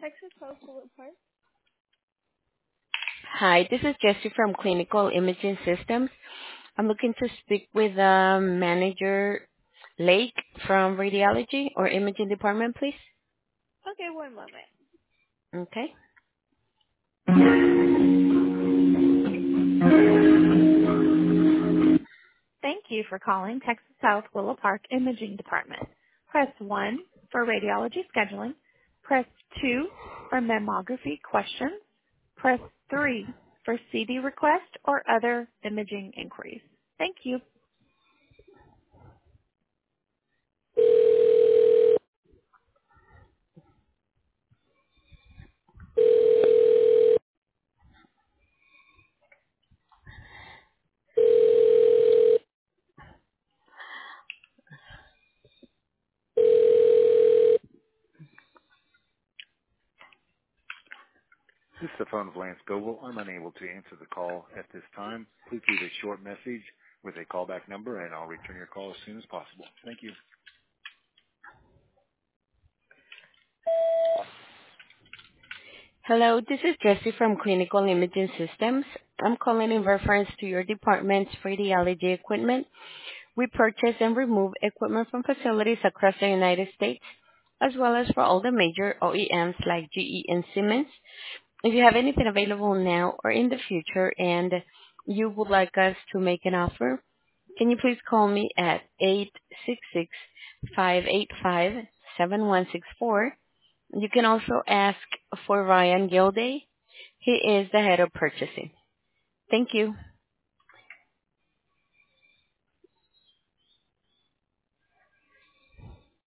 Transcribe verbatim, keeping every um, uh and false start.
Texas Health Bullet Park. Hi, this is Jessie from Clinical Imaging Systems. I'm looking to speak with uh, Manager Lake from Radiology or Imaging Department, please. Okay, one moment. Okay. Thank you for calling Texas South Willow Park Imaging Department. Press one for radiology scheduling. Press two for mammography questions. Press three for C D request or other imaging inquiries. Thank you. This is the phone of Lance Goble. I'm unable to answer the call at this time. Please leave a short message with a callback number, and I'll return your call as soon as possible. Thank you. Hello, this is Jessie from Clinical Imaging Systems. I'm calling in reference to your department's radiology equipment. We purchase and remove equipment from facilities across the United States, as well as for all the major O E Ms like G E and Siemens. If you have anything available now or in the future and you would like us to make an offer, can you please call me at eight six six, five eight five, seven one six four. You can also ask for Ryan Gilday. He is the head of purchasing. Thank you.